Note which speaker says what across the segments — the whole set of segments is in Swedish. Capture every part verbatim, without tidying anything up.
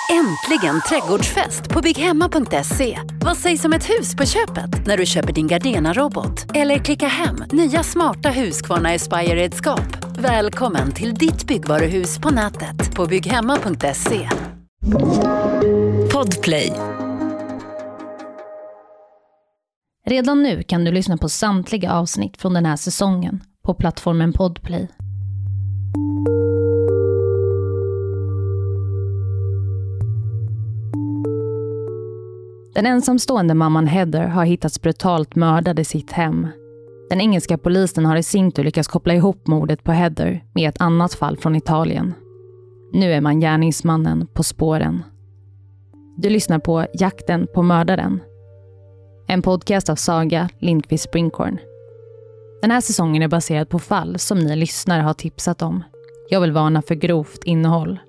Speaker 1: Äntligen trädgårdsfest på bygghemma punkt se. Vad sägs om ett hus på köpet när du köper din Gardena-robot? Eller klicka hem nya smarta Husqvarna Aspire-redskap. Välkommen till ditt byggvaruhus på nätet på bygghemma punkt se. Podplay.
Speaker 2: Redan nu kan du lyssna på samtliga avsnitt från den här säsongen på plattformen Podplay. Den ensamstående mamman Heather har hittats brutalt mördad i sitt hem. Den engelska polisen har i sin tur lyckats koppla ihop mordet på Heather med ett annat fall från Italien. Nu är man gärningsmannen på spåren. Du lyssnar på Jakten på mördaren. En podcast av Saga Lindqvist Springhorn. Den här säsongen är baserad på fall som ni lyssnare har tipsat om. Jag vill varna för grovt innehåll.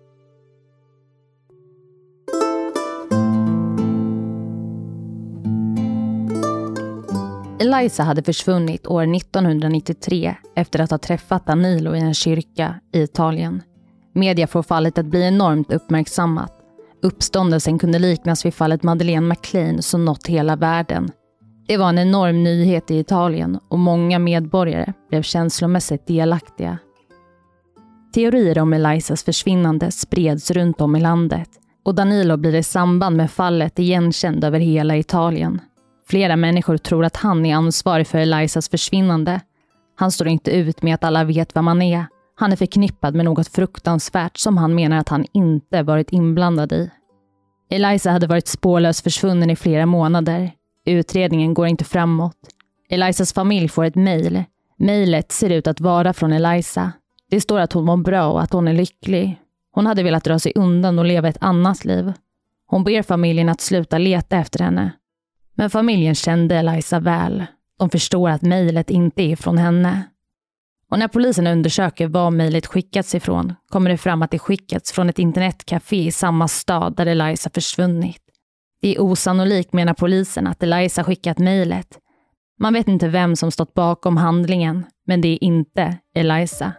Speaker 2: Eliza hade försvunnit år nittonhundranittiotre efter att ha träffat Danilo i en kyrka i Italien. Media får fallet att bli enormt uppmärksammat. Uppståndelsen kunde liknas vid fallet Madeleine McClain som nått hela världen. Det var en enorm nyhet i Italien och många medborgare blev känslomässigt delaktiga. Teorier om Elizas försvinnande spreds runt om i landet och Danilo blir i samband med fallet igenkänd över hela Italien. Flera människor tror att han är ansvarig för Elizas försvinnande. Han står inte ut med att alla vet vem han är. Han är förknippad med något fruktansvärt som han menar att han inte varit inblandad i. Eliza hade varit spårlös försvunnen i flera månader. Utredningen går inte framåt. Elizas familj får ett mejl. Mejlet ser ut att vara från Eliza. Det står att hon mår bra och att hon är lycklig. Hon hade velat dra sig undan och leva ett annat liv. Hon ber familjen att sluta leta efter henne. Men familjen kände Eliza väl. De förstår att mejlet inte är från henne. Och när polisen undersöker var mejlet skickats ifrån kommer det fram att det skickats från ett internetcafé i samma stad där Eliza försvunnit. Det är osannolikt, menar polisen, att Eliza skickat mejlet. Man vet inte vem som stått bakom handlingen, men det är inte Eliza.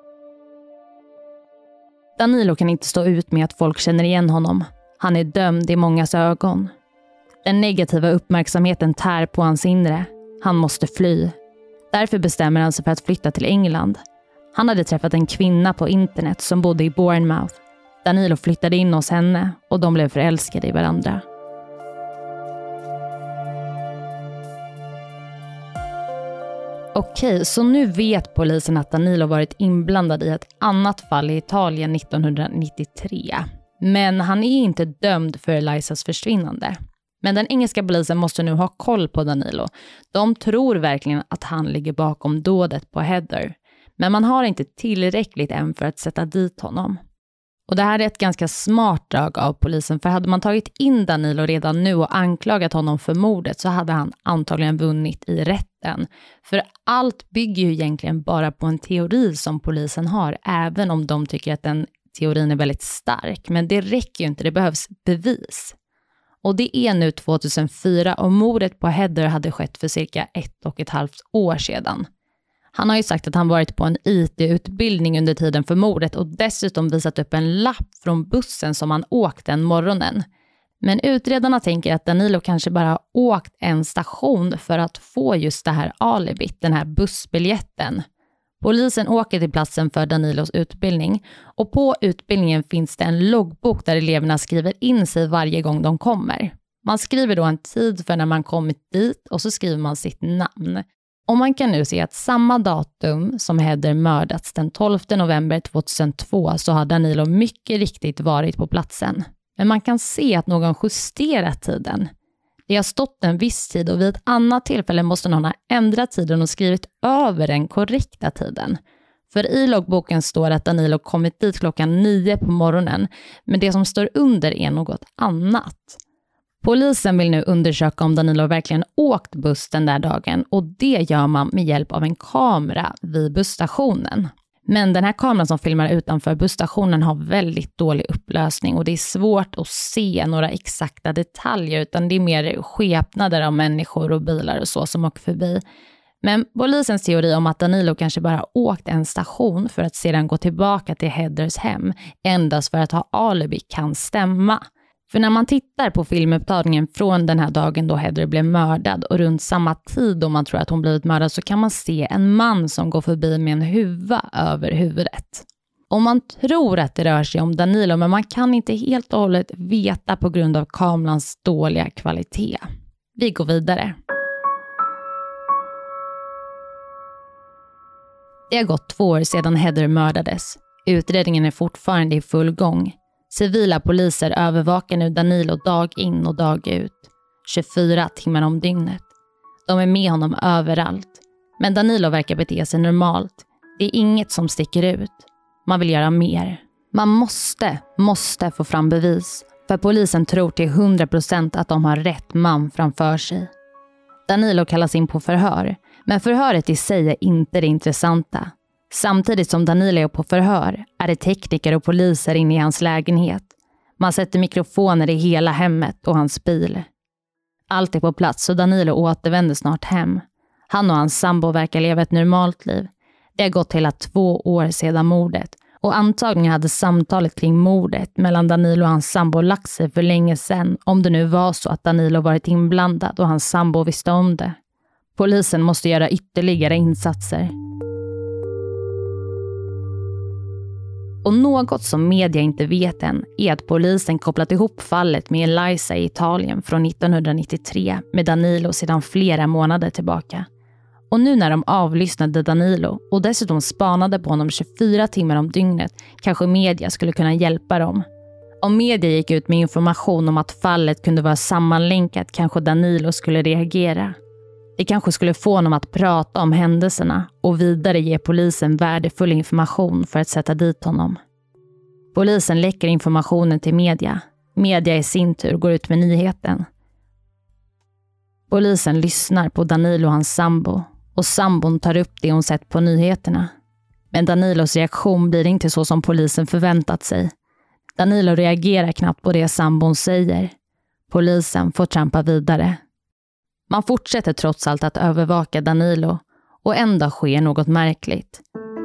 Speaker 2: Danilo kan inte stå ut med att folk känner igen honom. Han är dömd i mångas ögon. Den negativa uppmärksamheten tär på hans inre. Han måste fly. Därför bestämmer han sig för att flytta till England. Han hade träffat en kvinna på internet som bodde i Bournemouth. Danilo flyttade in hos henne och de blev förälskade i varandra. Okej, så nu vet polisen att Danilo varit inblandad i ett annat fall i Italien nittonhundranittiotre. Men han är inte dömd för Elizas försvinnande. Men den engelska polisen måste nu ha koll på Danilo. De tror verkligen att han ligger bakom dådet på Heather. Men man har inte tillräckligt än för att sätta dit honom. Och det här är ett ganska smart drag av polisen. För hade man tagit in Danilo redan nu och anklagat honom för mordet så hade han antagligen vunnit i rätten. För allt bygger ju egentligen bara på en teori som polisen har. Även om de tycker att den teorin är väldigt stark. Men det räcker ju inte, det behövs bevis. Och det är nu tvåtusenfyra och mordet på Heather hade skett för cirka ett och ett halvt år sedan. Han har ju sagt att han varit på en I T-utbildning under tiden för mordet och dessutom visat upp en lapp från bussen som han åkt den morgonen. Men utredarna tänker att Danilo kanske bara har åkt en station för att få just det här alibit, den här bussbiljetten. Polisen åker till platsen för Danilos utbildning och på utbildningen finns det en loggbok där eleverna skriver in sig varje gång de kommer. Man skriver då en tid för när man kommit dit och så skriver man sitt namn. Och man kan nu se att samma datum som Heather mördats den tolfte november tvåtusentvå så har Danilo mycket riktigt varit på platsen. Men man kan se att någon justerat tiden. Det har stått en viss tid och vid ett annat tillfälle måste någon ha ändrat tiden och skrivit över den korrekta tiden. För i loggboken står att Danilo kommit dit klockan nio på morgonen, men det som står under är något annat. Polisen vill nu undersöka om Danilo verkligen åkt buss den där dagen och det gör man med hjälp av en kamera vid busstationen. Men den här kameran som filmar utanför busstationen har väldigt dålig upplösning och det är svårt att se några exakta detaljer utan det är mer skepnader av människor och bilar och så som åker förbi. Men polisens teori om att Danilo kanske bara åkt en station för att sedan gå tillbaka till Heathers hem endast för att ha alibi kan stämma. För när man tittar på filmupptagningen från den här dagen då Heather blev mördad och runt samma tid då man tror att hon blivit mördad så kan man se en man som går förbi med en huva över huvudet. Och man tror att det rör sig om Danilo men man kan inte helt och hållet veta på grund av kamerans dåliga kvalitet. Vi går vidare. Det har gått två år sedan Heather mördades. Utredningen är fortfarande i full gång. Civila poliser övervakar nu Danilo dag in och dag ut. tjugofyra timmar om dygnet. De är med honom överallt. Men Danilo verkar bete sig normalt. Det är inget som sticker ut. Man vill göra mer. Man måste, måste få fram bevis. För polisen tror till hundra procent att de har rätt man framför sig. Danilo kallas in på förhör. Men förhöret i sig är inte det intressanta. Samtidigt som Danilo är på förhör är det tekniker och poliser inne i hans lägenhet. Man sätter mikrofoner i hela hemmet och hans bil. Allt är på plats så Danilo återvänder snart hem. Han och hans sambo verkar leva ett normalt liv. Det har gått hela två år sedan mordet. Och antagligen hade samtalet kring mordet mellan Danilo och hans sambo lagt sig för länge sedan. Om det nu var så att Danilo varit inblandad och hans sambo visste om det. Polisen måste göra ytterligare insatser. Och något som media inte vet än är att polisen kopplat ihop fallet med Eliza i Italien från nittonhundranittiotre med Danilo sedan flera månader tillbaka. Och nu när de avlyssnade Danilo och dessutom spanade på honom tjugofyra timmar om dygnet kanske media skulle kunna hjälpa dem. Om media gick ut med information om att fallet kunde vara sammanlänkat kanske Danilo skulle reagera. Det kanske skulle få honom att prata om händelserna och vidare ge polisen värdefull information för att sätta dit honom. Polisen läcker informationen till media. Media i sin tur går ut med nyheten. Polisen lyssnar på Danilo och hans sambo och sambon tar upp det hon sett på nyheterna. Men Danilos reaktion blir inte så som polisen förväntat sig. Danilo reagerar knappt på det sambon säger. Polisen får trampa vidare. Man fortsätter trots allt att övervaka Danilo och ändå sker något märkligt.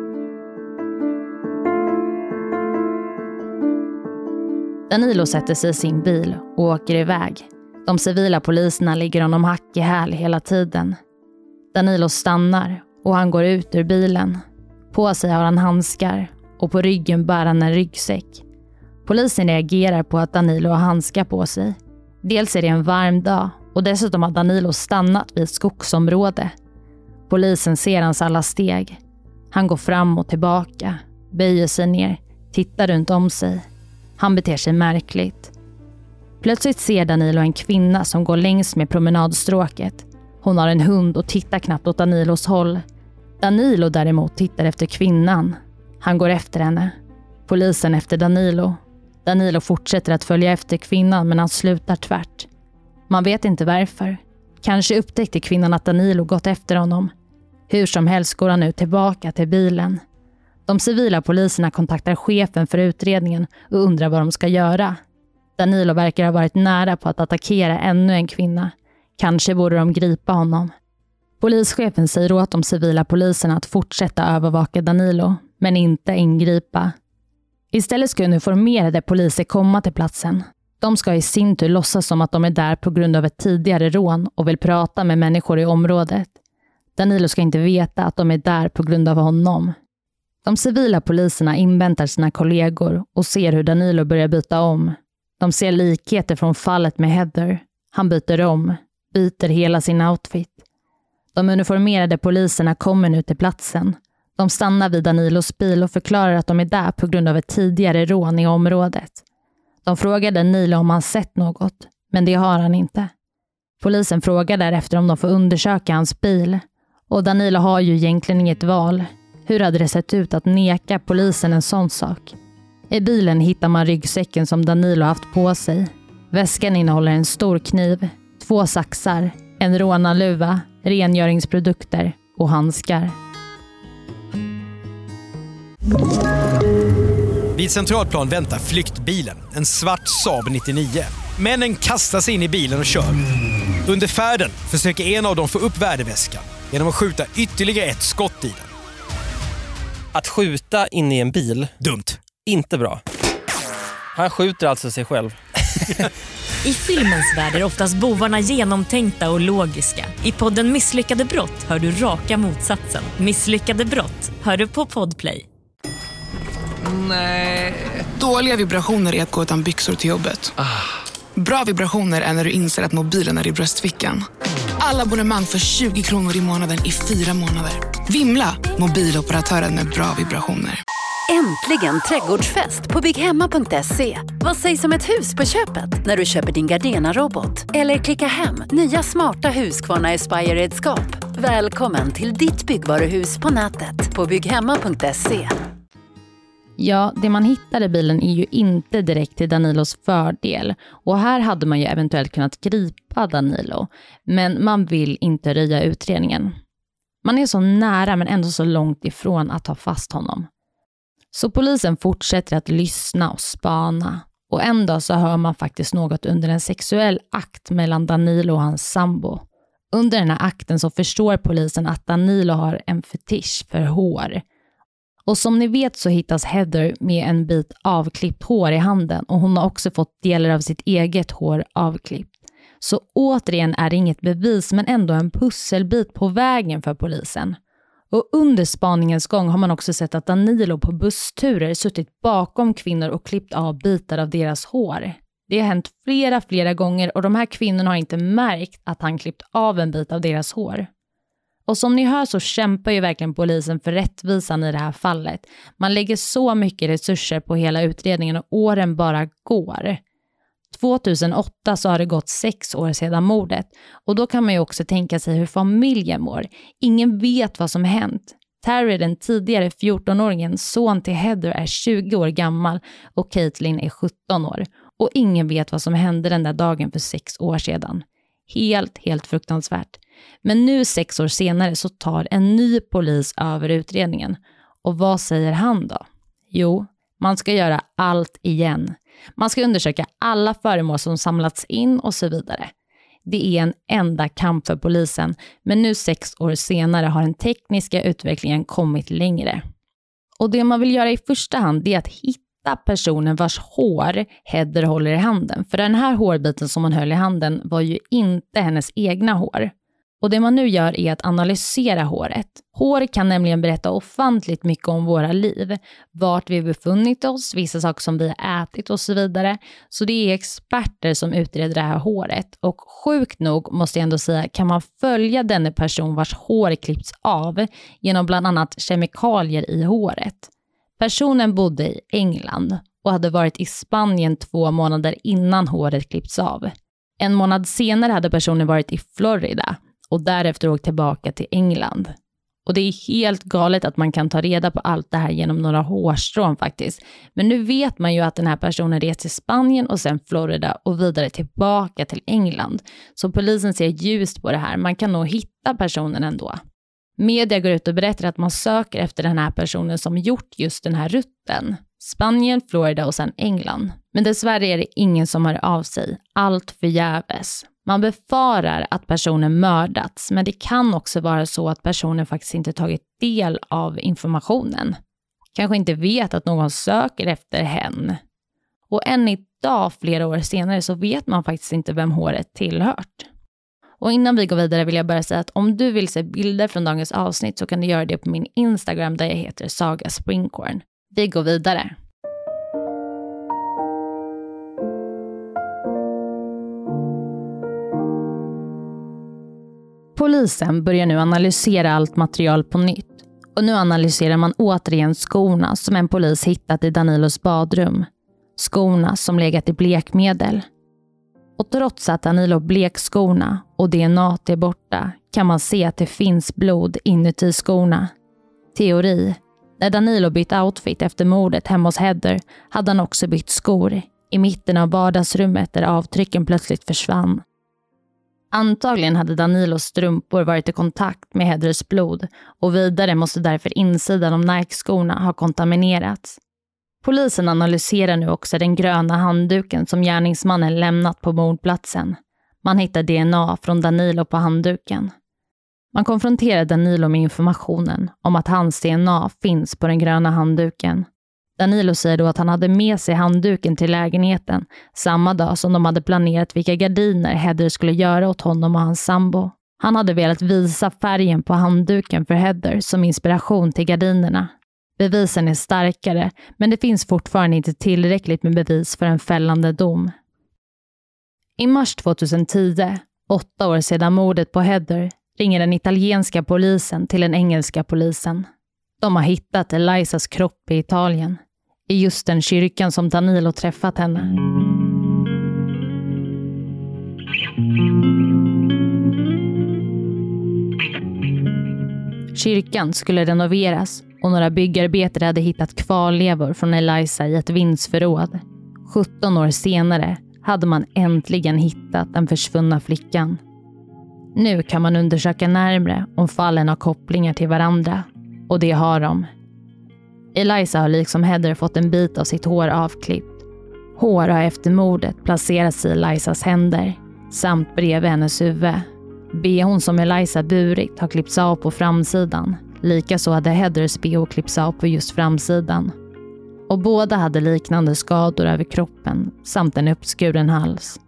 Speaker 2: Danilo sätter sig i sin bil och åker iväg. De civila poliserna ligger honom hack i häl hela tiden. Danilo stannar och han går ut ur bilen. På sig har han handskar och på ryggen bär han en ryggsäck. Polisen reagerar på att Danilo har handskar på sig. Dels är det en varm dag och dessutom har Danilo stannat vid ett skogsområde. Polisen ser hans alla steg. Han går fram och tillbaka, böjer sig ner, tittar runt om sig. Han beter sig märkligt. Plötsligt ser Danilo en kvinna som går längs med promenadstråket. Hon har en hund och tittar knappt åt Danilos håll. Danilo däremot tittar efter kvinnan. Han går efter henne. Polisen efter Danilo. Danilo fortsätter att följa efter kvinnan men han slutar tvärt. Man vet inte varför. Kanske upptäckte kvinnan att Danilo gått efter honom. Hur som helst går han nu tillbaka till bilen. De civila poliserna kontaktar chefen för utredningen och undrar vad de ska göra. Danilo verkar ha varit nära på att attackera ännu en kvinna. Kanske borde de gripa honom. Polischefen säger åt de civila poliserna att fortsätta övervaka Danilo, men inte ingripa. Istället ska uniformerade poliser komma till platsen. De ska i sin tur låtsas som att de är där på grund av ett tidigare rån och vill prata med människor i området. Danilo ska inte veta att de är där på grund av honom. De civila poliserna inväntar sina kollegor och ser hur Danilo börjar byta om. De ser likheter från fallet med Heather. Han byter om, byter hela sin outfit. De uniformerade poliserna kommer nu till platsen. De stannar vid Danilos bil och förklarar att de är där på grund av ett tidigare rån i området. De frågar Danilo om han sett något, men det har han inte. Polisen frågar därefter om de får undersöka hans bil. Och Danilo har ju egentligen inget val. Hur hade det sett ut att neka polisen en sån sak? I bilen hittar man ryggsäcken som Danilo haft på sig. Väskan innehåller en stor kniv, två saxar, en rånarluva, rengöringsprodukter och handskar.
Speaker 3: Vid Centralplan väntar flyktbilen, en svart Saab nittionio. Männen kastar sig in i bilen och kör. Under färden försöker en av dem få upp värdeväskan. genom att skjuta ytterligare ett skott i den.
Speaker 4: Att skjuta in i en bil,
Speaker 3: Dumt.
Speaker 4: inte bra. Han skjuter alltså sig själv.
Speaker 5: I filmens värld är oftast bovarna genomtänkta och logiska. I podden Misslyckade brott hör du raka motsatsen. Misslyckade brott hör du på Podplay.
Speaker 6: Nej. Dåliga vibrationer är att gå utan byxor till jobbet. Ah. Bra vibrationer är när du inser att mobilen är i bröstfickan. Alla abonnemang för tjugo kronor i månaden i fyra månader. Vimla, mobiloperatören med bra vibrationer.
Speaker 1: Äntligen trädgårdsfest på bygghemma punkt se. Vad sägs om ett hus på köpet när du köper din Gardena-robot? Eller klicka hem nya smarta Husqvarna Aspire-redskap. Välkommen till ditt byggvaruhus på nätet på bygghemma punkt se.
Speaker 2: Ja, det man hittar i bilen är ju inte direkt till Danilos fördel. Och här hade man ju eventuellt kunnat gripa Danilo. Men man vill inte röja utredningen. Man är så nära men ändå så långt ifrån att ta fast honom. Så polisen fortsätter att lyssna och spana. Och en dag så hör man faktiskt något under en sexuell akt mellan Danilo och hans sambo. Under den här akten så förstår polisen att Danilo har en fetisch för hår. Och som ni vet så hittas Heather med en bit avklippt hår i handen. Och hon har också fått delar av sitt eget hår avklippt. Så återigen är det inget bevis men ändå en pusselbit på vägen för polisen. Och under spaningens gång har man också sett att Danilo på bussturer suttit bakom kvinnor och klippt av bitar av deras hår. Det har hänt flera, flera gånger och de här kvinnorna har inte märkt att han klippt av en bit av deras hår. Och som ni hör så kämpar ju verkligen polisen för rättvisan i det här fallet. Man lägger så mycket resurser på hela utredningen och åren bara går. tjugohundraåtta så har det gått sex år sedan mordet och då kan man ju också tänka sig hur familjen mår. Ingen vet vad som hänt. Terry, den tidigare fjortonåringen, son till Heather, är tjugo år gammal och Caitlin är sjutton år. Och ingen vet vad som hände den där dagen för sex år sedan. Helt, helt fruktansvärt. Men nu sex år senare så tar en ny polis över utredningen. Och vad säger han då? Jo, man ska göra allt igen. Man ska undersöka alla föremål som samlats in och så vidare. Det är en enda kamp för polisen, men nu sex år senare har den tekniska utvecklingen kommit längre. Och det man vill göra i första hand är att hitta personen vars hår Heather håller i handen. För den här hårbiten som hon höll i handen var ju inte hennes egna hår. Och det man nu gör är att analysera håret. Hår kan nämligen berätta ofantligt mycket om våra liv. Vart vi befunnit oss, vissa saker som vi har ätit och så vidare. Så det är experter som utreder det här håret. Och sjukt nog måste jag ändå säga, kan man följa denna person vars hår klippts av genom bland annat kemikalier i håret. Personen bodde i England och hade varit i Spanien två månader innan håret klippts av. En månad senare hade personen varit i Florida och därefter åkt tillbaka till England. Och det är helt galet att man kan ta reda på allt det här genom några hårstrån faktiskt. Men nu vet man ju att den här personen reste till Spanien och sen Florida och vidare tillbaka till England. Så polisen ser ljust på det här. Man kan nog hitta personen ändå. Media går ut och berättar att man söker efter den här personen som gjort just den här rutten. Spanien, Florida och sen England. Men dessvärre är det ingen som hör av sig. Allt förgäves. Man befarar att personen mördats, men det kan också vara så att personen faktiskt inte tagit del av informationen. Kanske inte vet att någon söker efter henne. Och än idag, flera år senare, så vet man faktiskt inte vem håret tillhört. Och innan vi går vidare vill jag bara säga att om du vill se bilder från dagens avsnitt så kan du göra det på min Instagram där jag heter Saga Springkorn. Vi går vidare. Polisen börjar nu analysera allt material på nytt. Och nu analyserar man återigen skorna som en polis hittat i Danilos badrum. Skorna som legat i blekmedel. Och trots att Danilo blek skorna och D N A är borta kan man se att det finns blod inuti skorna. Teori. När Danilo bytt outfit efter mordet hemma hos Heather hade han också bytt skor i mitten av vardagsrummet där avtrycken plötsligt försvann. Antagligen hade Danilos strumpor varit i kontakt med Heathers blod och vidare måste därför insidan av Nike-skorna ha kontaminerats. Polisen analyserar nu också den gröna handduken som gärningsmannen lämnat på mordplatsen. Man hittar D N A från Danilo på handduken. Man konfronterar Danilo med informationen om att hans D N A finns på den gröna handduken. Danilo säger då att han hade med sig handduken till lägenheten samma dag som de hade planerat vilka gardiner Heather skulle göra åt honom och hans sambo. Han hade velat visa färgen på handduken för Heather som inspiration till gardinerna. Bevisen är starkare, men det finns fortfarande inte tillräckligt med bevis för en fällande dom. I mars tjugohundratio, åtta år sedan mordet på Heather, ringer den italienska polisen till den engelska polisen. De har hittat Elizas kropp i Italien, i just den kyrkan som Danilo träffat henne. Kyrkan skulle renoveras och några byggarbetare hade hittat kvarlevor från Eliza i ett vindsförråd. sjutton år senare hade man äntligen hittat den försvunna flickan. Nu kan man undersöka närmare om fallen har kopplingar till varandra. Och det har de. Eliza har liksom Heather fått en bit av sitt hår avklippt. Hår har efter mordet placerats i Elizas händer samt bredvid hennes huvud. B H:n som Eliza burit har klippts av på framsidan. Likaså hade Heathers B H klippts av på just framsidan. Och båda hade liknande skador över kroppen samt en uppskuren hals.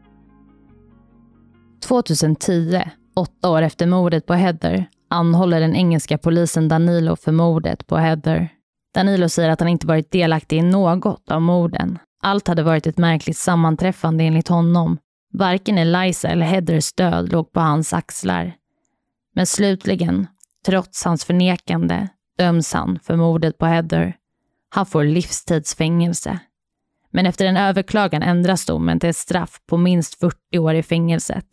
Speaker 2: tjugohundratio, åtta år efter mordet på Heather, anhåller den engelska polisen Danilo för mordet på Heather. Danilo säger att han inte varit delaktig i något av morden. Allt hade varit ett märkligt sammanträffande enligt honom. Varken Eliza eller Heathers död låg på hans axlar. Men slutligen, trots hans förnekande, döms han för mordet på Heather. Han får livstidsfängelse. Men efter en överklagan ändras domen till ett straff på minst fyrtio år i fängelset.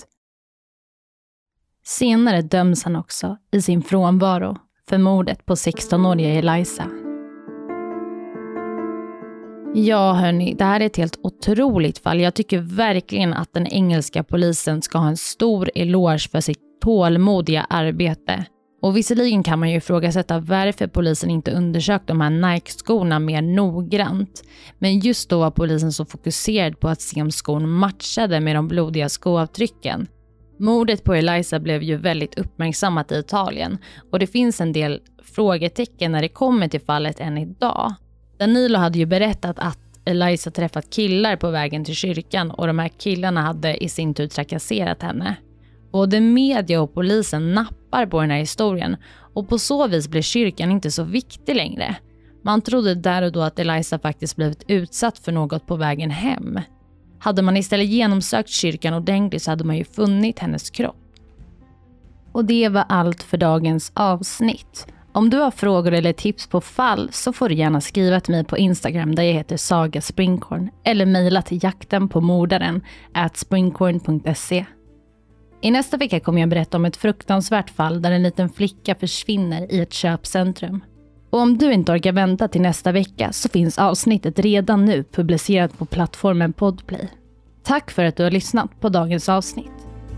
Speaker 2: Senare döms han också i sin frånvaro för mordet på sexton-åriga Eliza. Ja hörni, det här är ett helt otroligt fall. Jag tycker verkligen att den engelska polisen ska ha en stor eloge för sitt tålmodiga arbete. Och visserligen kan man ju ifrågasätta varför polisen inte undersökt de här Nike-skorna mer noggrant. Men just då var polisen så fokuserad på att se om skon matchade med de blodiga skoavtrycken. Mordet på Eliza blev ju väldigt uppmärksammat i Italien och det finns en del frågetecken när det kommer till fallet än idag. Danilo hade ju berättat att Eliza träffat killar på vägen till kyrkan och de här killarna hade i sin tur trakasserat henne. Både media och polisen nappar på den här historien och på så vis blir kyrkan inte så viktig längre. Man trodde där och då att Eliza faktiskt blivit utsatt för något på vägen hem. Hade man istället genomsökt kyrkan ordentligt så hade man ju funnit hennes kropp. Och det var allt för dagens avsnitt. Om du har frågor eller tips på fall så får du gärna skriva till mig på Instagram där jag heter Saga Springhorn eller mejla till jakten på mordaren at springhorn punkt se. I nästa vecka kommer jag berätta om ett fruktansvärt fall där en liten flicka försvinner i ett köpcentrum. Och om du inte orkar vänta till nästa vecka så finns avsnittet redan nu publicerat på plattformen Podplay. Tack för att du har lyssnat på dagens avsnitt.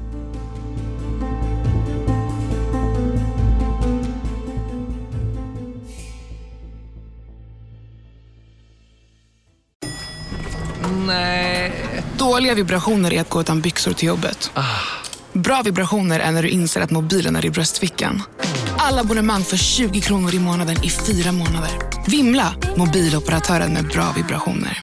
Speaker 4: Nej.
Speaker 6: Dåliga vibrationer är att gå utan byxor till jobbet. Bra vibrationer är när du inser att mobilen är i bröstfickan. Alla abonnemang för tjugo kronor i månaden i fyra månader. Vimla, mobiloperatören med bra vibrationer.